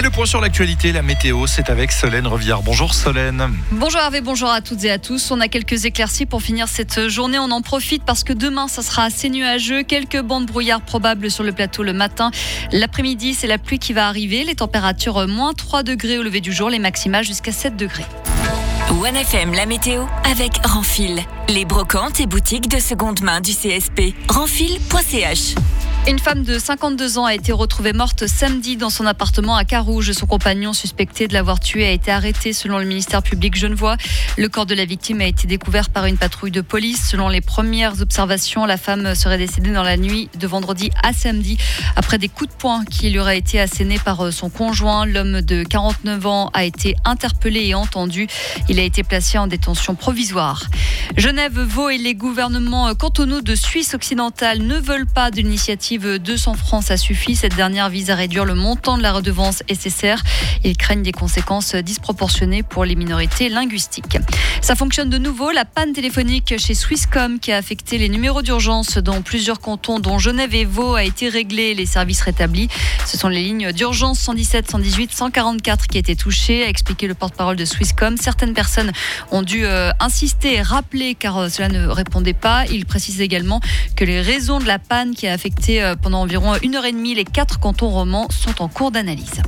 Et le point sur l'actualité, la météo, c'est avec Solène Reviard. Bonjour Solène. Bonjour Hervé, bonjour à toutes et à tous. On a quelques éclaircies pour finir cette journée. On en profite parce que demain, ça sera assez nuageux. Quelques bancs de brouillard probables sur le plateau le matin. L'après-midi, c'est la pluie qui va arriver. Les températures moins 3 degrés au lever du jour, les maximales jusqu'à 7 degrés. 1FM, la météo avec Renfil. Les brocantes et boutiques de seconde main du CSP. Renfil.ch. Une femme de 52 ans a été retrouvée morte samedi dans son appartement à Carouge. Son compagnon suspecté de l'avoir tuée a été arrêté selon le ministère public genevois. Le corps de la victime a été découvert par une patrouille de police. Selon les premières observations, la femme serait décédée dans la nuit de vendredi à samedi après des coups de poing qui lui auraient été assénés par son conjoint. L'homme de 49 ans a été interpellé et entendu. Il a été placé en détention provisoire. Genève, Vaud et les gouvernements cantonaux de Suisse occidentale ne veulent pas de l'initiative 200 francs, ça suffit. Cette dernière vise à réduire le montant de la redevance SSR. Ils craignent des conséquences disproportionnées pour les minorités linguistiques. Ça fonctionne de nouveau. La panne téléphonique chez Swisscom qui a affecté les numéros d'urgence dans plusieurs cantons, dont Genève et Vaud, a été réglée. Les services rétablis. Ce sont les lignes d'urgence 117, 118, 144 qui étaient touchées, a expliqué le porte-parole de Swisscom. Certaines personnes ont dû insister et rappeler car cela ne répondait pas. Il précise également que les raisons de la panne qui a affecté pendant environ 1h30 les 4 cantons romans sont en cours d'analyse.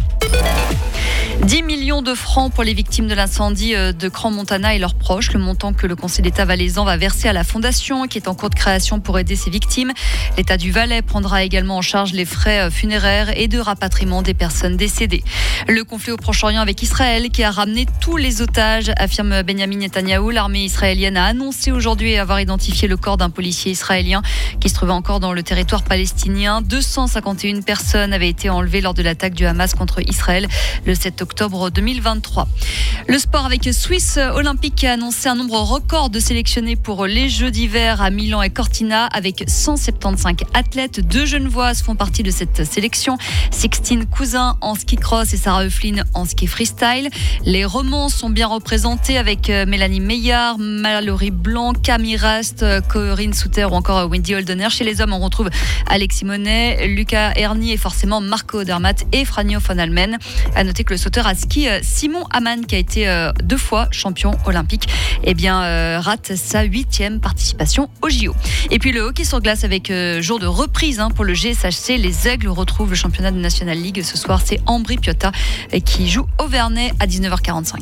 10 millions de francs pour les victimes de l'incendie de Crans-Montana et leurs proches. Le montant que le Conseil d'État valaisan va verser à la Fondation qui est en cours de création pour aider ces victimes. L'État du Valais prendra également en charge les frais funéraires et de rapatriement des personnes décédées. Le conflit au Proche-Orient avec Israël qui a ramené tous les otages, affirme Benjamin Netanyahou. L'armée israélienne a annoncé aujourd'hui avoir identifié le corps d'un policier israélien qui se trouvait encore dans le territoire palestinien. 251 personnes avaient été enlevées lors de l'attaque du Hamas contre Israël le 7 octobre 2023. Le sport avec Swiss Olympique qui a annoncé un nombre record de sélectionnés pour les Jeux d'hiver à Milan et Cortina avec 175 athlètes. 2 Genevoises font partie de cette sélection. Sixtine Cousin en ski cross et Sarah Euflin en ski freestyle. Les romans sont bien représentés avec Mélanie Meillard, Mallory Blanc, Camille Rast, Corinne Souter ou encore Wendy Holdener. Chez les hommes, on retrouve Alex Simonet, Lucas Erni et forcément Marco Odermatt et Franjo von Almen. À noter que le sauteur à ski Simon Hamann, qui a été 2 fois champion olympique, rate sa 8e participation au JO. Et puis le hockey sur glace avec jour de reprise pour le GSHC. Les Aigles retrouvent le championnat de National League. Ce soir, c'est Ambri Piotta qui joue au Vernet à 19h45.